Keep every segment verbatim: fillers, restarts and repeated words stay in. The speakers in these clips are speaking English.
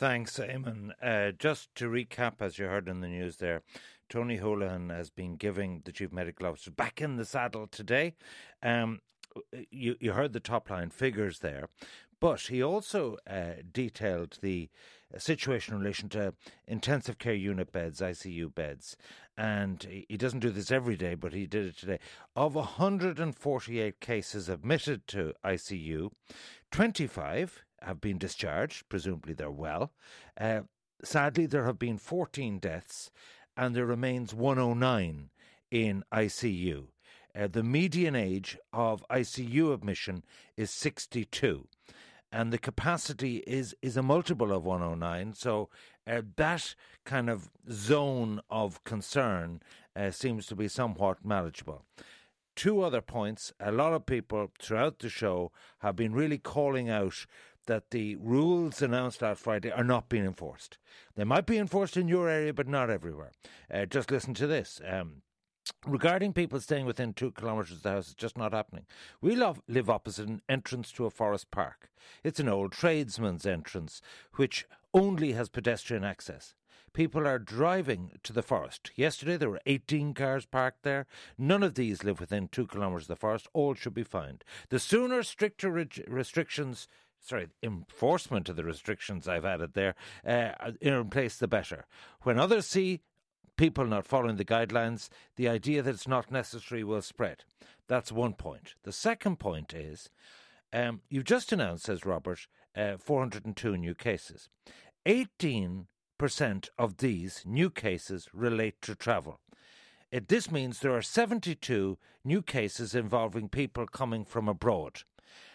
Thanks, Eamon. Uh, just to recap, as you heard in the news there, Tony Holohan has been giving the Chief Medical Officer back in the saddle today. Um, you, you heard the top line figures there, but he also uh, detailed the situation in relation to intensive care unit beds, I C U beds. And he doesn't do this every day, but he did it today. Of one hundred forty-eight cases admitted to I C U, twenty-five have been discharged. Presumably they're well. Uh, sadly, there have been fourteen deaths, and there remains one hundred nine in I C U. Uh, the median age of I C U admission is sixty-two, and the capacity is, is a multiple of one hundred nine. So uh, that kind of zone of concern uh, seems to be somewhat manageable. Two other points. A lot of people throughout the show have been really calling out that the rules announced last Friday are not being enforced. They might be enforced in your area, but not everywhere. Uh, just listen to this. Um, regarding people staying within two kilometres of the house, it's just not happening. We love, live opposite an entrance to a forest park. It's an old tradesman's entrance, which only has pedestrian access. People are driving to the forest. Yesterday there were eighteen cars parked there. None of these live within two kilometres of the forest. All should be fined. The sooner stricter re- restrictions... Sorry, enforcement of the restrictions I've added there uh, in place, the better. When others see people not following the guidelines, the idea that it's not necessary will spread. That's one point. The second point is, um, you've just announced, says Robert, uh, four hundred two new cases. eighteen percent of these new cases relate to travel. It, this means there are seventy-two new cases involving people coming from abroad.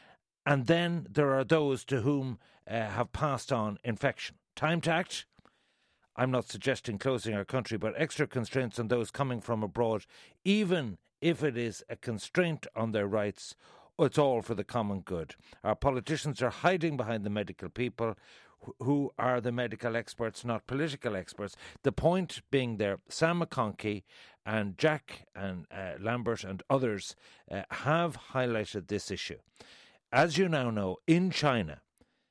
And then there are those to whom uh, have passed on infection. Time to act? I'm not suggesting closing our country, but extra constraints on those coming from abroad, even if it is a constraint on their rights, it's all for the common good. Our politicians are hiding behind the medical people who are the medical experts, not political experts. The point being there, Sam McConkey and Jack and uh, Lambert and others uh, have highlighted this issue. As you now know, in China,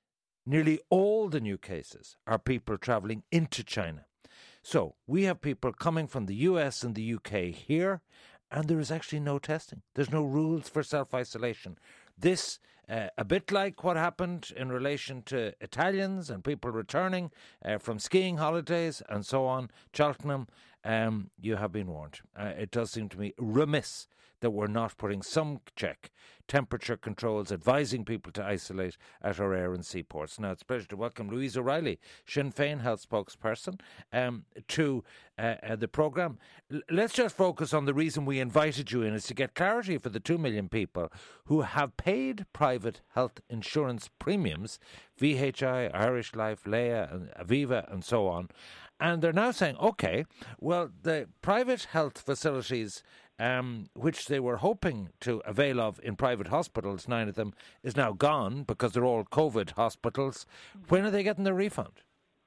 nearly all the new cases are people travelling into China. So we have people coming from the U S and the U K here, and there is actually no testing. There's no rules for self-isolation. This, uh, a bit like what happened in relation to Italians and people returning uh, from skiing holidays and so on, Cheltenham, um, you have been warned. Uh, it does seem to me remiss that we're not putting some check, temperature controls, advising people to isolate at our air and seaports. Now, it's a pleasure to welcome Louise O'Reilly, Sinn Féin health spokesperson, um, to uh, uh, the programme. L- let's just focus on the reason we invited you in, is to get clarity for the two million people who have paid private health insurance premiums, V H I, Irish Life, Leia, and Aviva, and so on. And they're now saying, OK, well, the private health facilities Um, which they were hoping to avail of in private hospitals, nine of them, is now gone because they're all COVID hospitals. When are they getting their refund?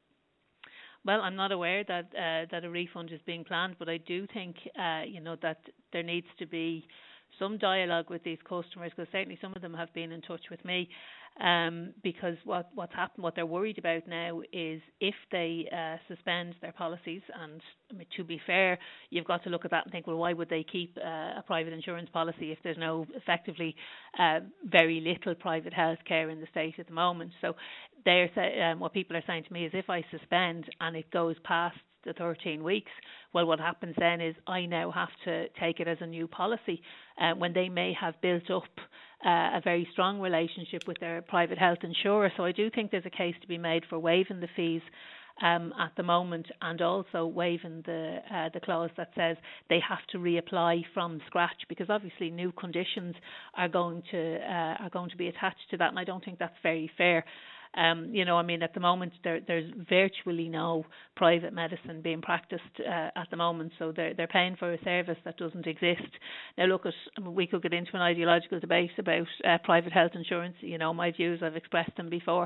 Well, I'm not aware that uh, that a refund is being planned, but I do think, uh, you know, that there needs to be some dialogue with these customers, because certainly some of them have been in touch with me, um, because what, what's happened, what they're worried about now is if they uh, suspend their policies, and I mean, to be fair, you've got to look at that and think, well, why would they keep uh, a private insurance policy if there's no, effectively, uh, very little private health care in the state at the moment? So they're, um, what people are saying to me is, if I suspend and it goes past the thirteen weeks, well, what happens then is I now have to take it as a new policy uh, when they may have built up uh, a very strong relationship with their private health insurer. So I do think there's a case to be made for waiving the fees um, at the moment, and also waiving the uh, the clause that says they have to reapply from scratch, because obviously new conditions are going to uh, are going to be attached to that, and I don't think that's very fair. Um, you know, I mean, at the moment, there, there's virtually no private medicine being practiced uh, at the moment, so they're, they're paying for a service that doesn't exist. Now, look, at, I mean, we could get into an ideological debate about uh, private health insurance. You know, my views, I've expressed them before.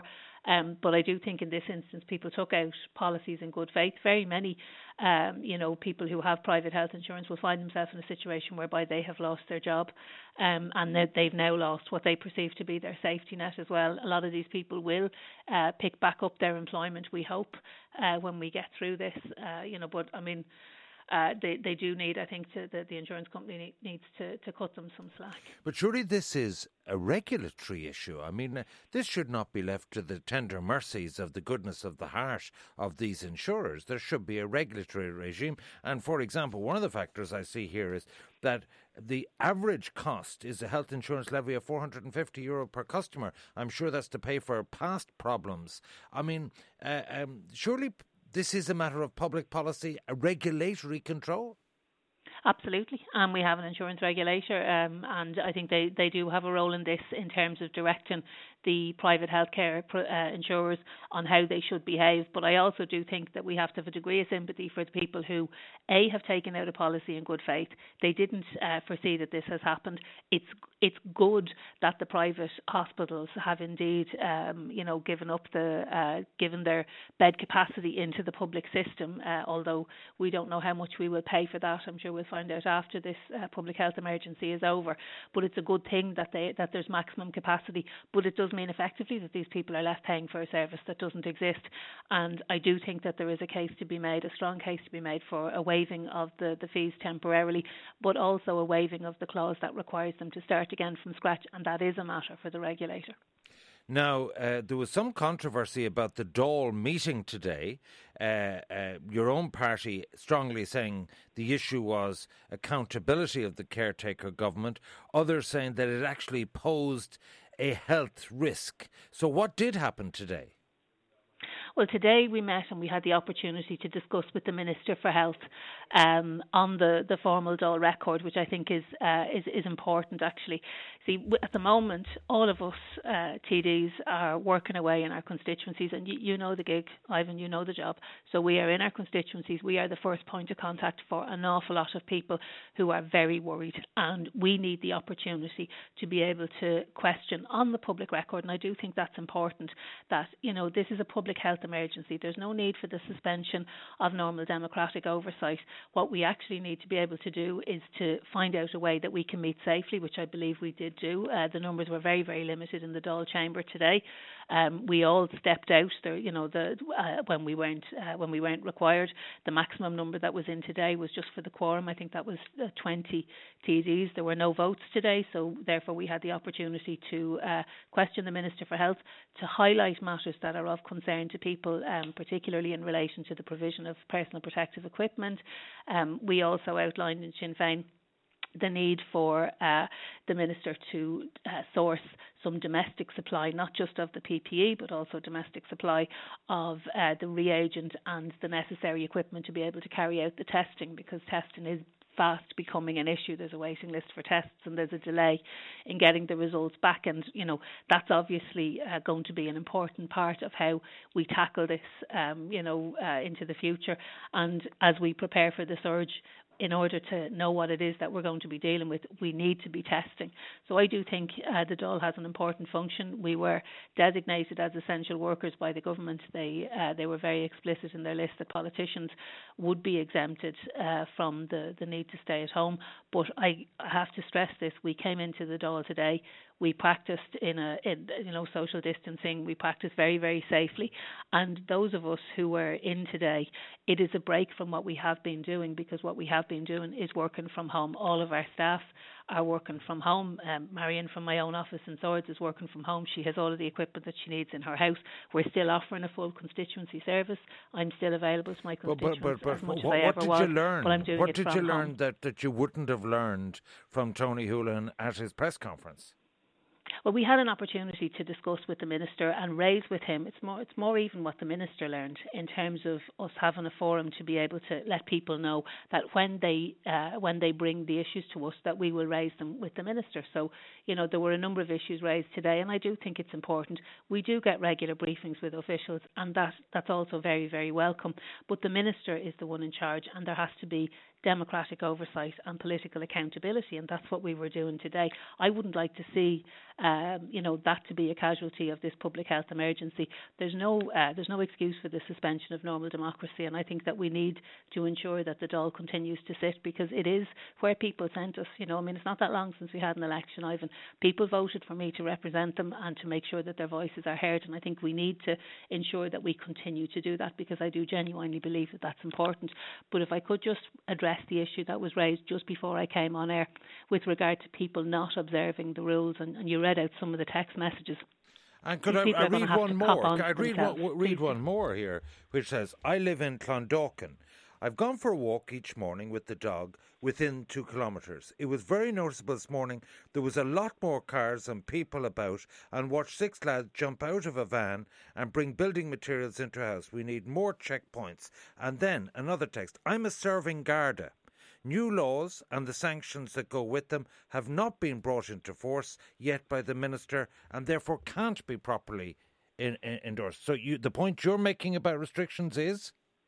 Um, but I do think in this instance, people took out policies in good faith. Very many, um, you know, people who have private health insurance will find themselves in a situation whereby they have lost their job, um, and that they've now lost what they perceive to be their safety net as well. A lot of these people will uh, pick back up their employment, we hope, uh, when we get through this. Uh, you know, but I mean, Uh, they they do need, I think, to, the, the insurance company need, needs to, to cut them some slack. But surely this is a regulatory issue. I mean, uh, this should not be left to the tender mercies of the goodness of the heart of these insurers. There should be a regulatory regime. And, for example, one of the factors I see here is that the average cost is a health insurance levy of four hundred fifty euro per customer. I'm sure that's to pay for past problems. I mean, uh, um, surely this is a matter of public policy, a regulatory control? Absolutely, and we have an insurance regulator, um, and I think they, they do have a role in this in terms of directing the private healthcare uh, insurers on how they should behave. But I also do think that we have to have a degree of sympathy for the people who, A, have taken out a policy in good faith. They didn't uh, foresee that this has happened. It's it's good that the private hospitals have indeed, um, you know, given up the uh, given their bed capacity into the public system. Uh, although we don't know how much we will pay for that. I'm sure we'll find out after this uh, public health emergency is over. But it's a good thing that they that there's maximum capacity. But it does mean effectively that these people are left paying for a service that doesn't exist. And I do think that there is a case to be made, a strong case to be made for a waiving of the, the fees temporarily, but also a waiving of the clause that requires them to start again from scratch, and that is a matter for the regulator. Now, uh, there was some controversy about the Dáil meeting today. Uh, uh, your own party strongly saying the issue was accountability of the caretaker government, others saying that it actually posed a health risk. So what did happen today? Well, today we met and we had the opportunity to discuss with the Minister for Health um, on the, the formal Dáil record, which I think is, uh, is is important actually. See, at the moment, all of us uh, T Ds are working away in our constituencies, and you, you know the gig, Ivan, you know the job. So we are in our constituencies. We are the first point of contact for an awful lot of people who are very worried, and we need the opportunity to be able to question on the public record, and I do think that's important, that, you know, this is a public health emergency. There's no need for the suspension of normal democratic oversight. What we actually need to be able to do is to find out a way that we can meet safely, which I believe we did do. Uh, the numbers were very, very limited in the Dáil chamber today. Um, we all stepped out there, you know, the uh, when we weren't uh, when we weren't required. The maximum number that was in today was just for the quorum. I think that was uh, twenty T Ds. There were no votes today, so therefore we had the opportunity to uh, question the Minister for Health, to highlight matters that are of concern to people, um, particularly in relation to the provision of personal protective equipment. Um, we also outlined in Sinn Féin the need for uh, the Minister to uh, source some domestic supply, not just of the P P E, but also domestic supply of uh, the reagent and the necessary equipment to be able to carry out the testing, because testing is fast becoming an issue. There's a waiting list for tests and there's a delay in getting the results back, and you know that's obviously uh, going to be an important part of how we tackle this um, you know uh, into the future. And as we prepare for the surge, in order to know what it is that we're going to be dealing with, we need to be testing. So I do think uh, the Dáil has an important function. We were designated as essential workers by the government. They uh, they were very explicit in their list that politicians would be exempted uh, from the, the need to stay at home. But I have to stress this, we came into the Dáil today, we practiced in a in, you know social distancing, we practiced very, very safely. And those of us who were in today, it is a break from what we have been doing, because what we have been doing is working from home. All of our staff are working from home. Um, Marion from my own office in Swords is working from home. She has all of the equipment that she needs in her house. We're still offering a full constituency service. I'm still available to my constituents but, but, but, as much what, as I what ever did was. You learn? But I'm doing what it did from you learn home. that, that you wouldn't have learned from Tony Holohan at his press conference? Well, we had an opportunity to discuss with the Minister and raise with him. It's more, it's more even what the Minister learned in terms of us having a forum to be able to let people know that when they uh, when they bring the issues to us, that we will raise them with the Minister. So, you know, there were a number of issues raised today, and I do think it's important. We do get regular briefings with officials, and that that's also very, very welcome. But the Minister is the one in charge, and there has to be democratic oversight and political accountability, and that's what we were doing today. I wouldn't like to see, um, you know, that to be a casualty of this public health emergency. There's no, uh, there's no excuse for the suspension of normal democracy, and I think that we need to ensure that the Dáil continues to sit, because it is where people sent us. You know, I mean, it's not that long since we had an election, Ivan. People voted for me to represent them and to make sure that their voices are heard, and I think we need to ensure that we continue to do that, because I do genuinely believe that that's important. But if I could just address the issue that was raised just before I came on air with regard to people not observing the rules, and, and you read out some of the text messages. And could I, I read one more? I read one, read one more here, which says, I live in Clondalkin. I've gone for a walk each morning with the dog within two kilometres. It was very noticeable this morning. There was a lot more cars and people about, and watched six lads jump out of a van and bring building materials into a house. We need more checkpoints. And then another text. I'm a serving Garda. New laws and the sanctions that go with them have not been brought into force yet by the Minister, and therefore can't be properly in, in, endorsed. So you, the point you're making about restrictions is?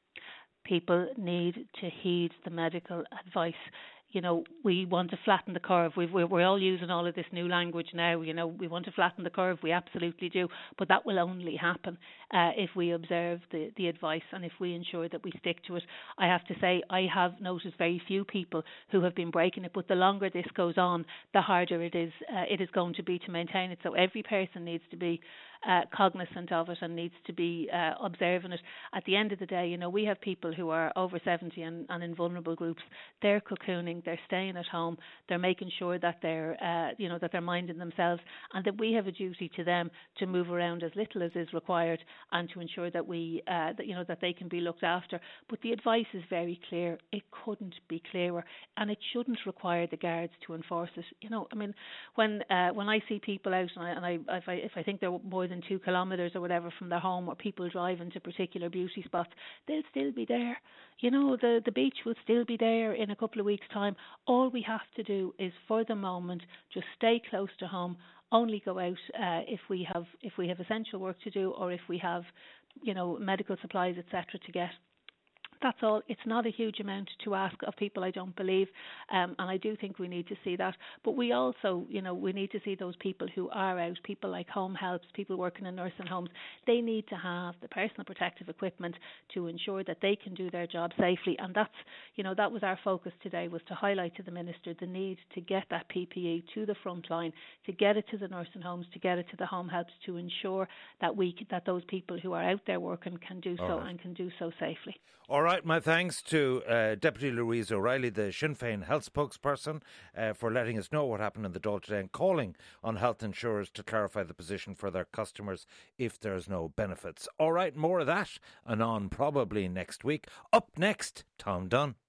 People need to heed the medical advice. You know, we want to flatten the curve. We've, we're all using all of this new language now. You know, we want to flatten the curve. We absolutely do. But that will only happen uh, if we observe the, the advice and if we ensure that we stick to it. I have to say, I have noticed very few people who have been breaking it. But the longer this goes on, the harder it is. Uh, it is going to be to maintain it. So every person needs to be Uh, cognizant of it and needs to be uh, observing it. At the end of the day, you know, we have people who are over seventy and, and in vulnerable groups. They're cocooning, they're staying at home, they're making sure that they're, uh, you know, that they're minding themselves, and that we have a duty to them to move around as little as is required and to ensure that we, uh, that you know, that they can be looked after. But the advice is very clear. It couldn't be clearer, and it shouldn't require the guards to enforce it. You know, I mean, when uh, when I see people out, and I, and I if I if I think they're more than two kilometres or whatever from their home, or people driving to particular beauty spots, they'll still be there. You know, the, the beach will still be there in a couple of weeks' time. All we have to do is, for the moment, just stay close to home, only go out uh, if we have if we have essential work to do, or if we have, you know, medical supplies, et cetera to get. That's all. It's not a huge amount to ask of people, I don't believe, um, and I do think we need to see that. But we also, you know, we need to see those people who are out, people like home helps, people working in nursing homes. They need to have the personal protective equipment to ensure that they can do their job safely. And that's, you know, that was our focus today, was to highlight to the Minister the need to get that P P E to the front line, to get it to the nursing homes, to get it to the home helps, to ensure that we that those people who are out there working can do so, right, and can do so safely. All right, my thanks to uh, Deputy Louise O'Reilly, the Sinn Féin health spokesperson, uh, for letting us know what happened in the Dáil today and calling on health insurers to clarify the position for their customers if there's no benefits. All right, more of that and on probably next week. Up next, Tom Dunn.